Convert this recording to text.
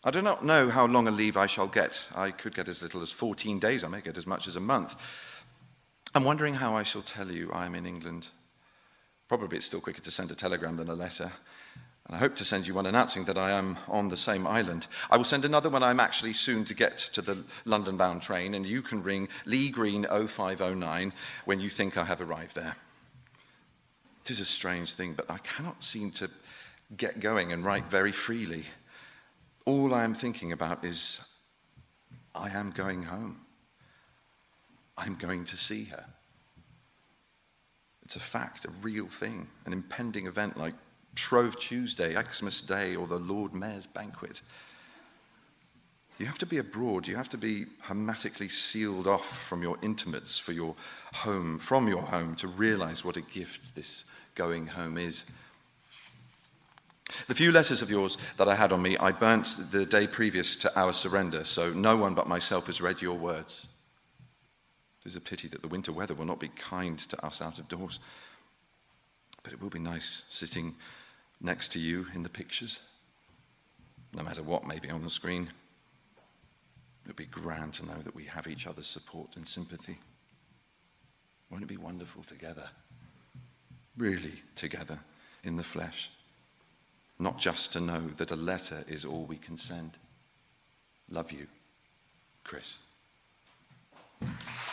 I do not know how long a leave I shall get. I could get as little as 14 days. I may get as much as a month. I'm wondering how I shall tell you I am in England. Probably it's still quicker to send a telegram than a letter. And I hope to send you one announcing that I am on the same island. I will send another when I'm actually soon to get to the London-bound train, and you can ring Lee Green 0509 when you think I have arrived there. It is a strange thing, but I cannot seem to get going and write very freely. All I am thinking about is, I am going home. I'm going to see her. It's a fact, a real thing, an impending event like Shrove Tuesday, Xmas Day, or the Lord Mayor's banquet. You have to be abroad, you have to be hermetically sealed off from your intimates from your home, to realize what a gift this going home is. The few letters of yours that I had on me, I burnt the day previous to our surrender, so no one but myself has read your words. It is a pity that the winter weather will not be kind to us out of doors, but it will be nice sitting next to you in the pictures, no matter what may be on the screen. It would be grand to know that we have each other's support and sympathy. Won't it be wonderful together? Really together in the flesh. Not just to know that a letter is all we can send. Love you, Chris.